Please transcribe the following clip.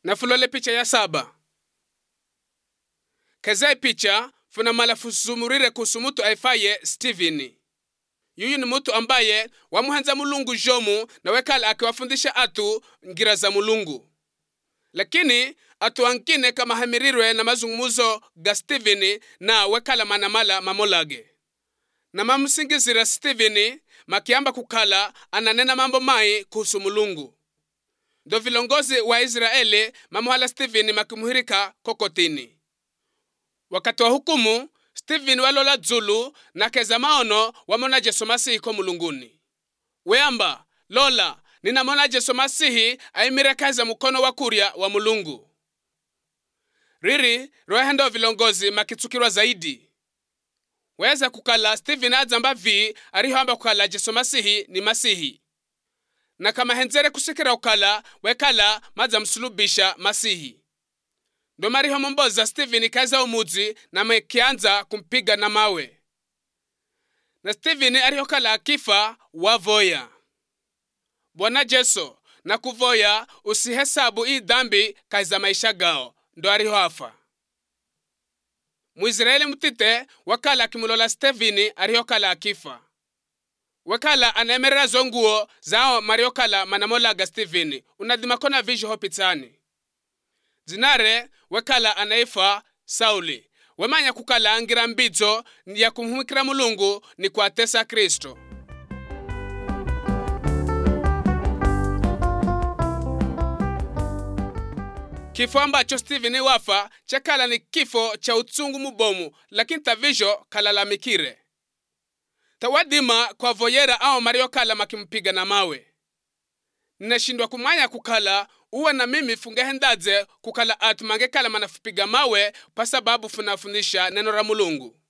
Na fulole picha ya 7. Kaza picha funa malafusumurire kuhusu mtu aifaye Steveni. Yuyu ni mtu ambaye wamuhanza Mulungu jomu na wekala akiwafundisha atu ngira za Mulungu. Lakini atu ankine kama hamirirwe na mazungumuzo ga Steveni na wekala manamala mamolage. Na mamusingizira Steveni makiamba kukala ananena mambo mai kuhusu Mulungu. Ndo vilongozi wa Israeli mamuhala Steveni makimuhirika kokotini. Wakati wa hukumu, Steveni walola dzulu na keza maono wamona Yesu Masihi ko mulunguni. Weamba, lola, ninamona Yesu Masihi aimirekaza mukono wa kuria wa Mulungu. Riri, rohendo vilongozi makitsukirwa zaidi. Weza kukala Steveni adzamba vi arihoamba kukala Yesu Masihi ni Masihi. Na kama henzere kusikira ukala, wekala madza msulubisha Masihi. Ndo mariho mboza Steveni kaza umuzi na mekianza kumpiga na mawe. Na Steveni arihokala akifa wavoya. Bwana Yesu na kuvoya usihesabu hii dhambi kaza maisha gao. Ndo arihoafa. Muisraeli mtite wakala kimulola Steveni arihokala akifa. Wakala anemerera zonguo zao mariokala manamolaga Steveni. Unadhima kona visho hopitani. Zinare wekala anaifa Sauli. Wemanya kukala angira mbidzo ya kumhumikira Mulungu ni kuatesa Kristo. Kifo ambacho Steveni wafa chakala ni kifo cha utsungu mubomu, lakini tavisho kalalamikire. Tawadima kwa voyera au mariokala makimpiga na mawe. Ninashindwa kumanya kukala uwe na mimi fungehendadze kukala atu mangekala manafupiga mawe pa sababu funafundisha neno la Mulungu.